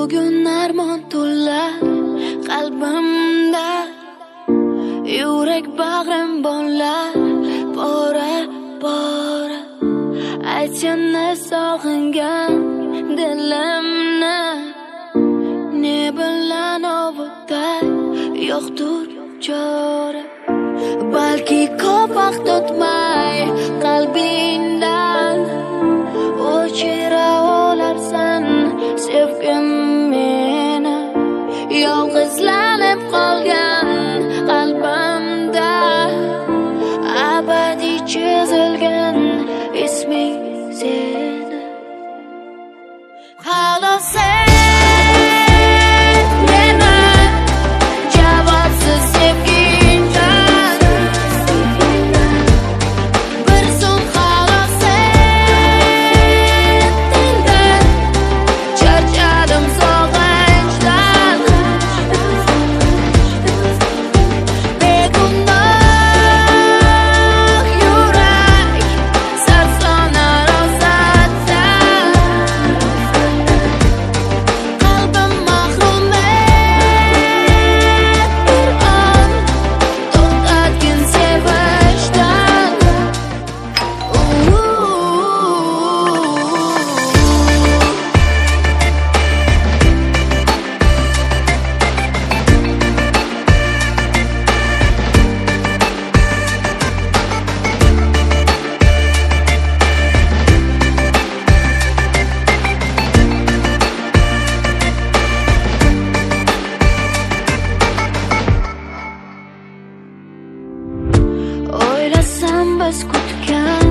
Bugun armon to'lar qalbimda, yurak bag'rim bonlar pora pora. Aytganda sog'ingan dilimni ne bilan ovutay, yo'qdir chora. Balki ko'p vaqt o'tmay qalbingdan o'chira olarsan sevgim meni. Yolg'izlanib qolgan qalbimda abadiy chizilgan isming seni. Xolos sen meni javobsiz sevgindan, bir so'm xolos sen tindan, charchadim sog'inchdan. Begunoh yurak sarsonar ozatda, qalbim mahrum et bir on, to'xtatgin sevishdan. O'ylasam biz kutgan